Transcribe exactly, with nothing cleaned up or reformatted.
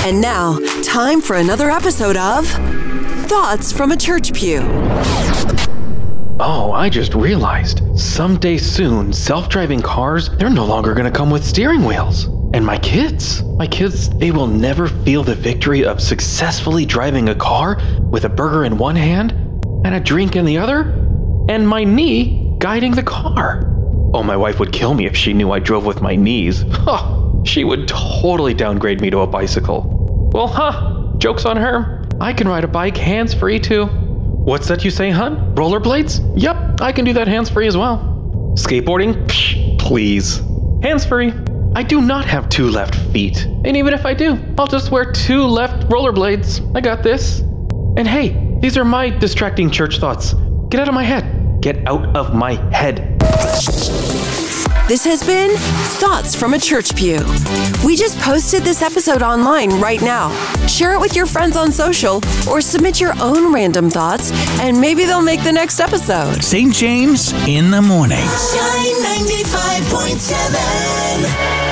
And now, time for another episode of Thoughts from a Church Pew. Oh, I just realized, someday soon, self-driving cars, they're no longer going to come with steering wheels. And my kids, my kids, they will never feel the victory of successfully driving a car with a burger in one hand and a drink in the other, and my knee guiding the car. Oh, my wife would kill me if she knew I drove with my knees. Huh, she would totally downgrade me to a bicycle. Well, huh, joke's on her. I can ride a bike hands-free too. What's that you say, hun? Rollerblades? Yep, I can do that hands-free as well. Skateboarding? Psh, please. Hands-free. I do not have two left feet. And even if I do, I'll just wear two left rollerblades. I got this. And hey, these are my distracting church thoughts. Get out of my head. Get out of my head. This has been Thoughts from a Church Pew. We just posted this episode online right now. Share it with your friends on social or submit your own random thoughts and maybe they'll make the next episode. Saint James in the morning. Shine ninety-five point seven.